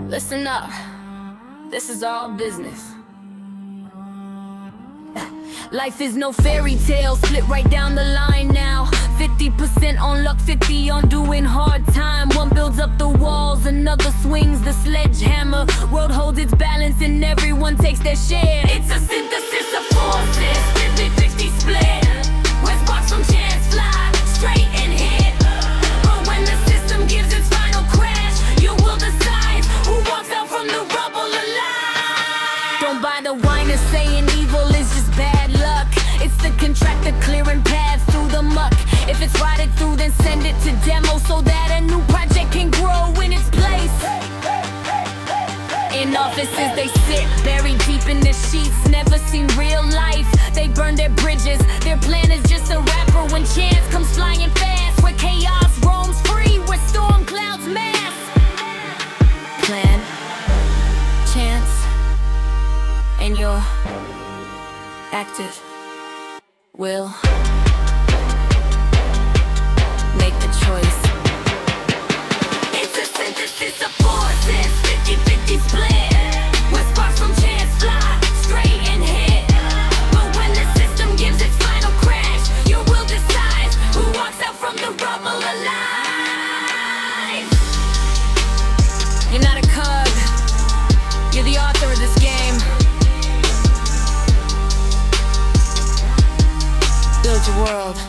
Listen up, this is all business. Life is no fairy tale, split right down the line now. 50% on luck, 50 on doing hard time. One builds up the walls, another swings the sledgehammer. World holds its balance and everyone takes their share. It's a synthesis of forces, 50-50 split. Where sparks from chance fly straight and hit. But when the system gives its final crash, you will decide who walks out from the rubble alive. Don't buy the whiner saying evil is just bad luck. It's the contractor clearing paths through the muck. If it's rotted through, then send it to demo so that a new project can grow in its place. In offices they sit, buried deep in the sheets, never seen real life. They burn their bridges, their plan is just a wrapper. When chance comes flying fast, where chaos roams free, where storm clouds mass. Plan, chance, and your active will. Make the choice. It's a synthesis of forces, 50-50 split. Where sparks from chance fly straight and hit. But when the system gives its final crash, your will decides who walks out from the rubble alive. You're not a cog, you're the author of this game. Build your world.